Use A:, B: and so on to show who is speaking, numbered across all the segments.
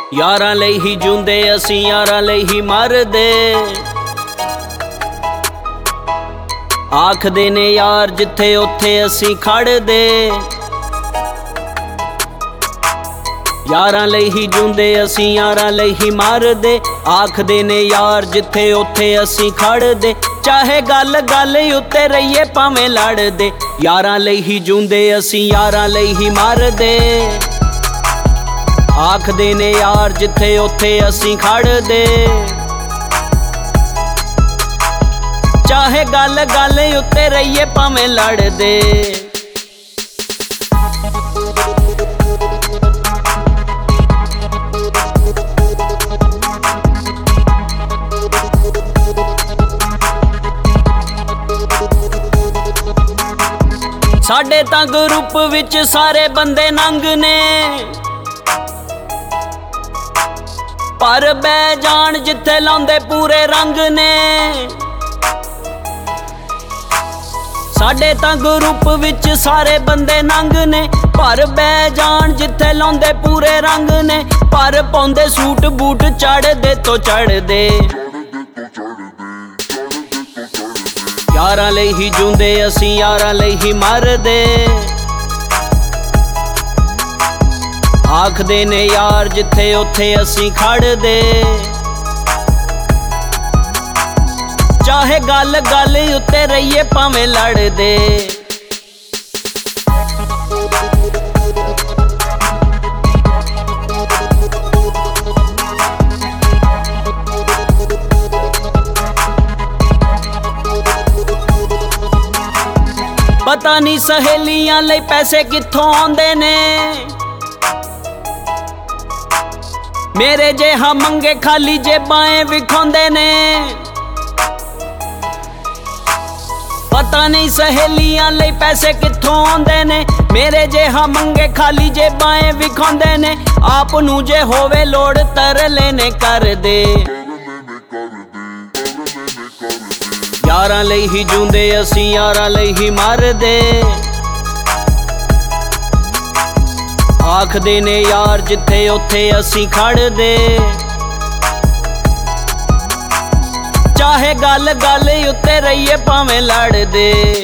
A: यारां लई ही जूंदे असीं यारां लई ही मरदे। आखदे ने यार जिथे उत्थे असीं खड़दे। यारां लई ही जूंदे असीं यारां लई ही मरदे। आखदे ने यार जिथे उत्थे असीं खड़दे। चाहे गल गल उत्ते रहिए भावें लड़दे। यारां लई ही जूंदे असीं यारां लई ही मरदे। आखदे ने यार जिथे उत्थे असीं खड़दे। चाहे गल गल उत्ते रहिए भावें लड़दे। साडे तां ग्रुप विच सारे बंदे नंग ने। पर बह जान जिथे लाउंदे पूरे रंग ने। साडे तां ग्रुप विच सारे बंदे नंग ने। पर बह जान जिथे लाउंदे पूरे रंग ने। पर पाउंदे सूट बूट चढ़दे तो चढ़दे। यारां लई ही जूंदे असीं यारां लई ही मरदे। आखदे ने यार जिथे उत्थे असीं खड़दे। चाहे गल गल उत्ते रहिए भावें लड़दे। पता नहीं सहेलियां लई पैसे कित्थों आउंदे ने। मेरे जेहा मंगे खाली जेबाएं विखाउंदे ने। पता नहीं सहेलियां लई पैसे कित्थों आउंदे ने। मेरे जेहा मंगे खाली जेबाएं विखाउंदे ने। आप नूं जे होवे लोड़ तरले ने कर दे। यारां लई ही जूंदे असीं यारां लई ही मरदे। आखदे ने यार जिथे उत्थे असीं खड़दे। चाहे गल गल उत्ते रहिए भावें लड़दे।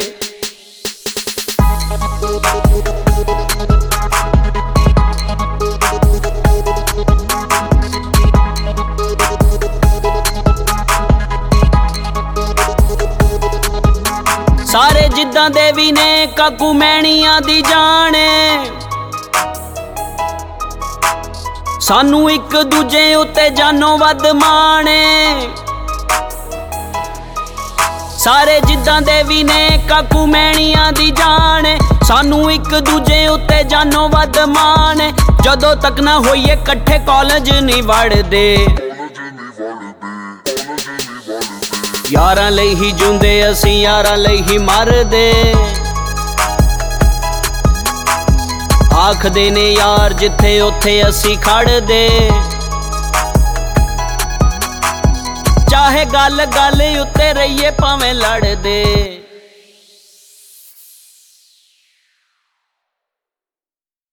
A: सारे जिद्दां दे भी ने काकू मैणियां दी जाने। सानू एक दूजे उत्ते जानो वध माणे। सारे जिद्दां दे भी ने काकू मैणियां दी जाने। सानू एक दूजे उत्ते जानो वध माणे। जदों तक ना होइए कट्ठे कॉलेज नहीं वड़दे। यारां लई ही जूंदे असीं यारां लई ही मरदे। आखदे ने यार जिथे उत्थे असीं खड़दे। चाहे गल गल उत्ते रहिए भावें लड़दे।